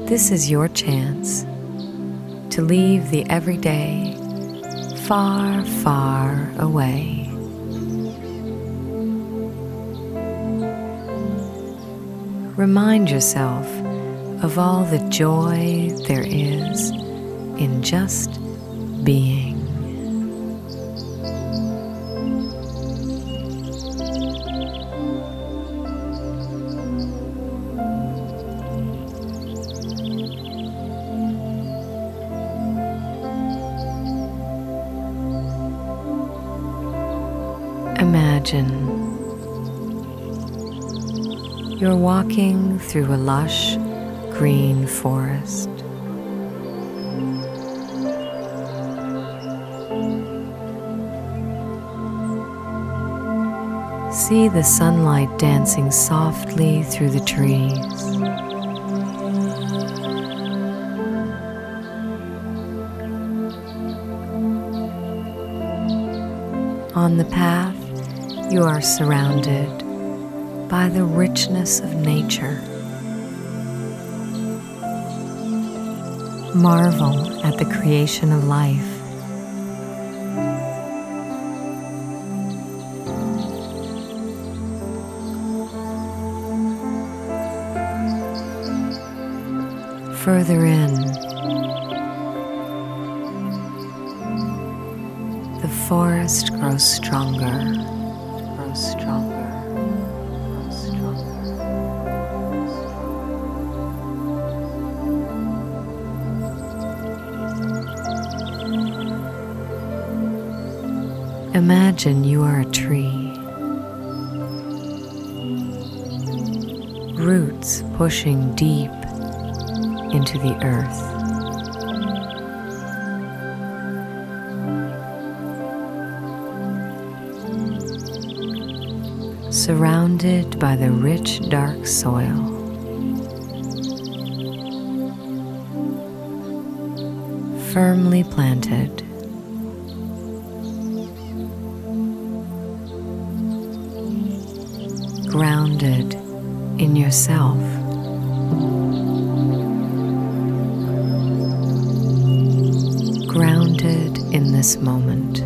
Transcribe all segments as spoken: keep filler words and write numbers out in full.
This is your chance to leave the everyday far, far away. Remind yourself of all the joy there is in just being. Imagine you're walking through a lush green forest. See the sunlight dancing softly through the trees. On the path, you are surrounded by the richness of nature. Marvel at the creation of life. Further in, the forest grows stronger, grows stronger, grows stronger. Imagine you are a tree, roots pushing deep into the earth. Surrounded by the rich, dark soil. Firmly planted. Grounded in yourself. Grounded in this moment.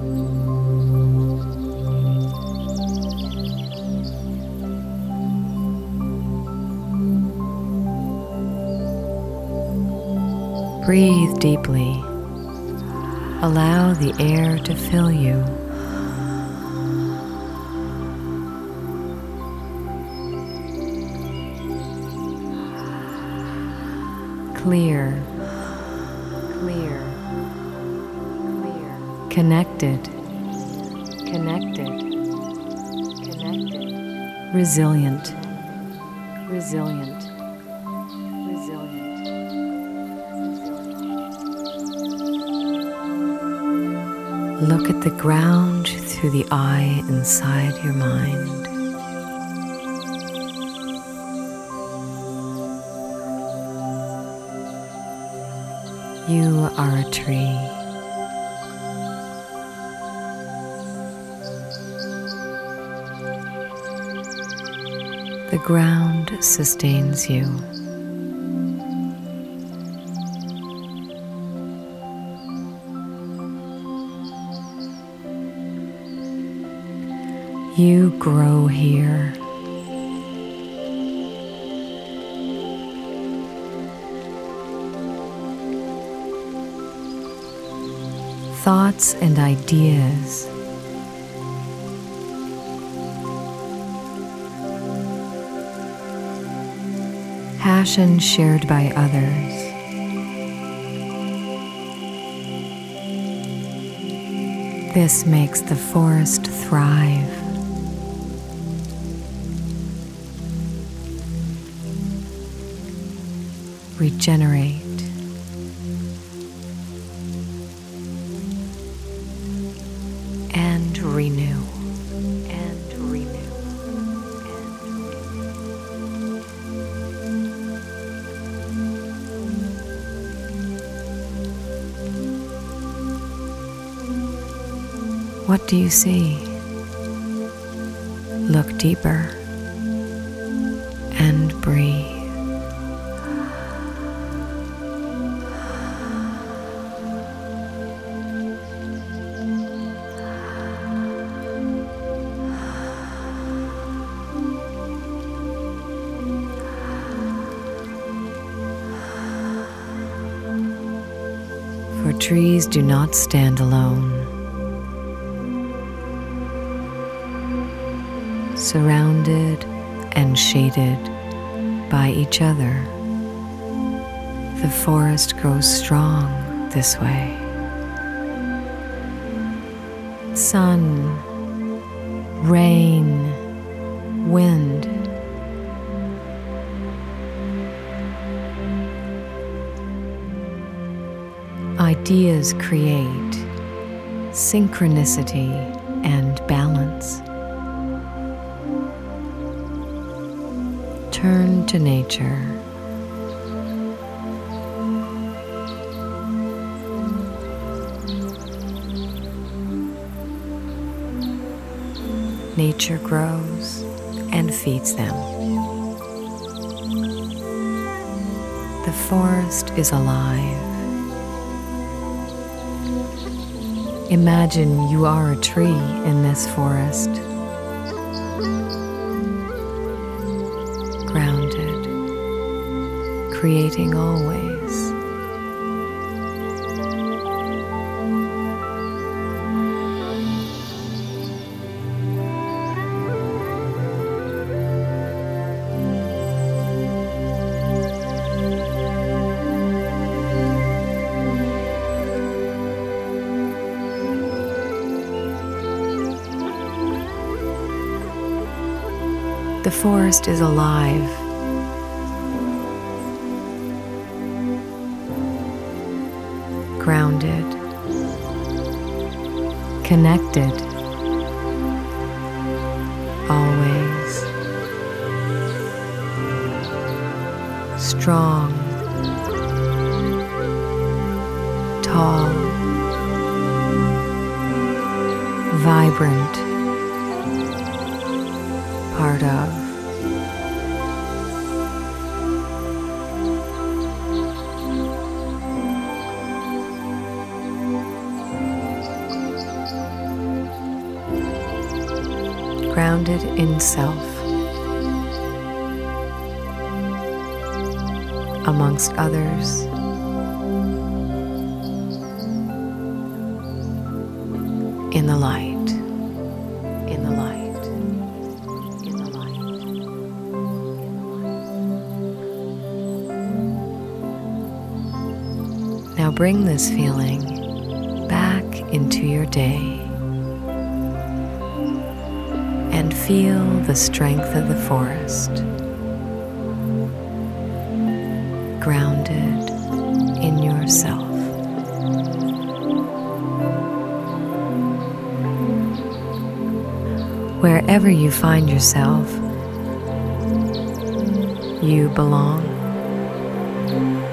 Breathe deeply. Allow the air to fill you. Clear, clear, clear. Connected, connected, connected. Resilient, resilient, resilient. Look at the ground through the eye inside your mind. You are a tree. The ground sustains you. You grow here. Thoughts and ideas passion shared by others this makes the forest thrive. Regenerate. And renew, and renew, and renew. What do you see? Look deeper and breathe. trees do not stand alone. Surrounded and shaded by each other, the forest grows strong this way. Sun, rain, wind, ideas create synchronicity and balance. Turn to nature. Nature grows and feeds them. The forest is alive. Imagine you are a tree in this forest, grounded, creating always. The forest is alive. Grounded, connected, always, strong, tall, vibrant, part of. Grounded in self, amongst others, in the light, in the light, in the light, in the light. Now bring this feeling back into your day and feel the strength of the forest, grounded in yourself. Wherever you find yourself, you belong.